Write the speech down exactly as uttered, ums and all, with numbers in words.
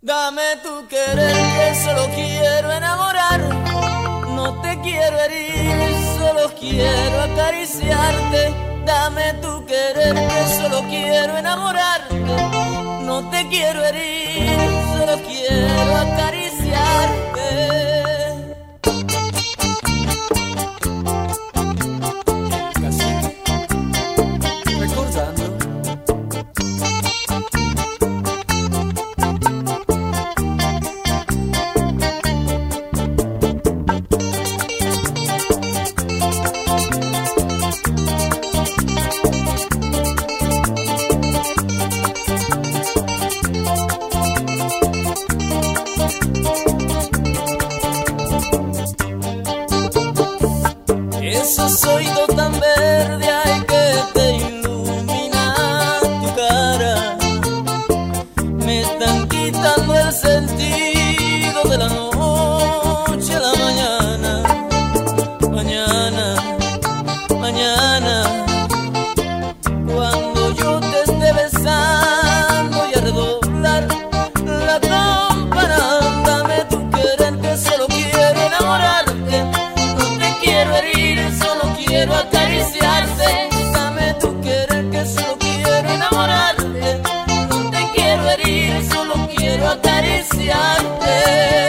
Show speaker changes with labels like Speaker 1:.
Speaker 1: Dame tu querer que solo quiero enamorar. No te quiero herir, solo quiero acariciarte. Dame tu querer que solo quiero enamorarte. No te quiero herir, solo quiero acariciarte. Esos oídos tan verdes hay que te ilumina tu cara. Me están quitando el sentido de la noche a la mañana. Mañana, mañana, cuando yo te esté besando y a redoblar la campana. Dame tu querer que solo quiero enamorarte. No te quiero herir, solo quiero acariciarte. Dame tu querer que solo quiero enamorarte. No te quiero herir, solo quiero acariciarte.